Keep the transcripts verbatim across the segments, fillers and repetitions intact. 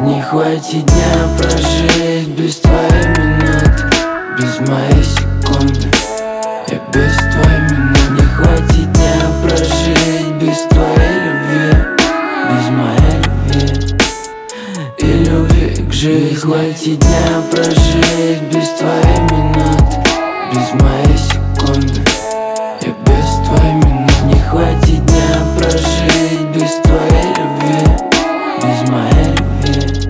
Не хватит дня прожить без твоей минуты, без моей секунды. Я без твоей минуты. Не хватит дня прожить без твоей любви, без моей любви и любви к жизни. Не хватит дня прожить без твоей минуты, без моей секунды. Я без твоей минуты. Не хватит дня прожить без твоей любви, без моей любви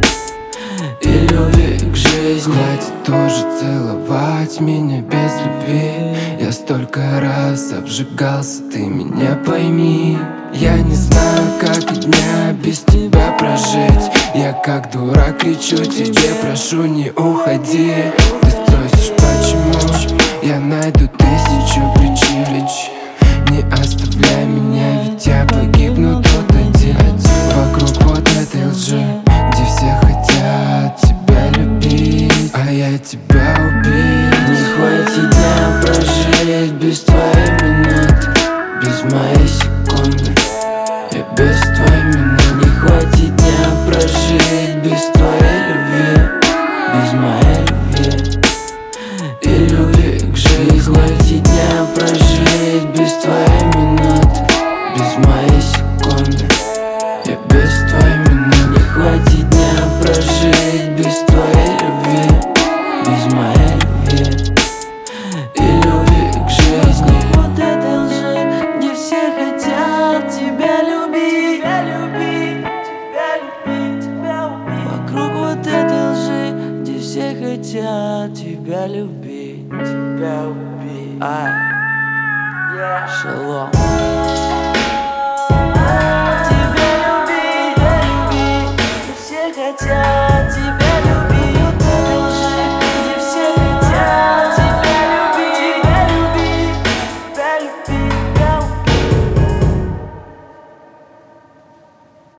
и любви к жизни. Хватит уже целовать меня без любви. Я столько раз обжигался, ты меня пойми. Я не знаю, как и дня без тебя прожить. Я как дурак кричу тебе, прошу, не уходи. Ты спросишь, почему? Я найду тысячу причин. Не оставляй меня, ведь я погибну тут один. Вокруг вот этой лжи, где все хотят тебя любить, а я тебя убить. Не хватит дня прожить без твоей минуты, без моей секунды. Я без твоей минуты. Не хватит дня прожить без твоей любви, без моей любви и любви к жизни. Не хватит дня прожить без твоей минуты, без моей секунды. Я без твоей минуты. Не хватит дня прожить без твоей любви, без моей любви и любви к жизни. Вот этой лжи, где все хотят тебя любить, тебя любить, тебя любить, тебя убить. Вокруг вот этой лжи, где все хотят тебя любить, тебя убить. Ай, yeah. Шалом. Тебя любить, тебя любить, где все хотят